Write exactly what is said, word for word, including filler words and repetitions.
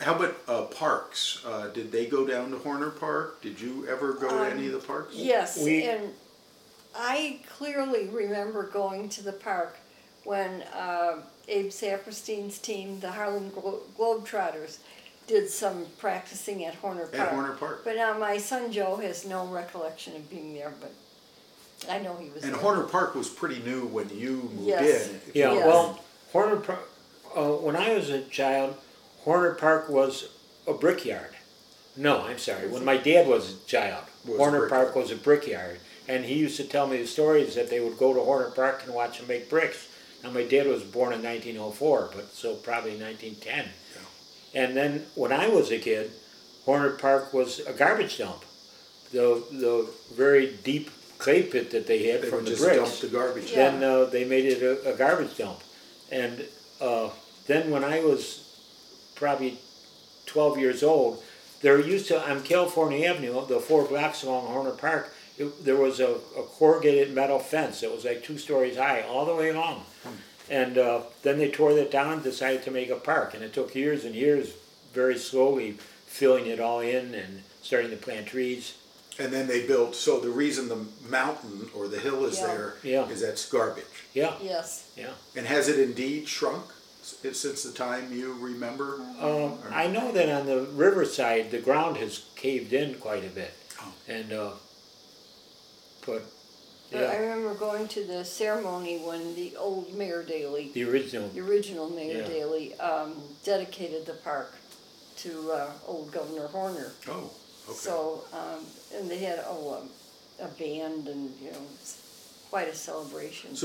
how about uh, parks? Uh, did they go down to Horner Park? Did you ever go Um, to any of the parks? Yes, We- and I clearly remember going to the park when uh, Abe Saperstein's team, the Harlem Glo- Globetrotters, did some practicing at Horner Park. At Horner Park. But now my son Joe has no recollection of being there, but I know he was And there. Horner Park was pretty new when you moved Yes. in. Yeah, Yes. well, Horner Park, uh, when I was a child, Horner Park was a brickyard. No, I'm sorry, when my dad was a child, Was a Horner brickyard. Park was a brickyard. And he used to tell me the stories that they would go to Horner Park and watch them make bricks. Now, my dad was born in nineteen oh four, but so probably nineteen ten. And then when I was a kid, Horner Park was a garbage dump. The the very deep clay pit that they had They from would the just bricks. dump the garbage. Yeah. Then uh, they made it a, a garbage dump. And uh, then when I was probably twelve years old, there used to, on California Avenue, the four blocks along Horner Park, it, there was a, a corrugated metal fence that was like two stories high all the way along. And uh, then they tore that down and decided to make a park. And it took years and years, very slowly filling it all in and starting to plant trees. And then they built, so the reason the mountain or the hill is Yeah. there Yeah. is that's garbage. Yeah, Yes. yeah. And has it indeed shrunk s- since the time you remember? Um, I know that on the riverside, the ground has caved in quite a bit. Oh. And, uh, but, But I yeah, remember going to the ceremony when the old Mayor Daley, the original, the original Mayor Yeah. Daley, um, dedicated the park to uh, old Governor Horner. Oh, okay. So, um, and they had, oh, um, a band and, you know, it's quite a celebration. So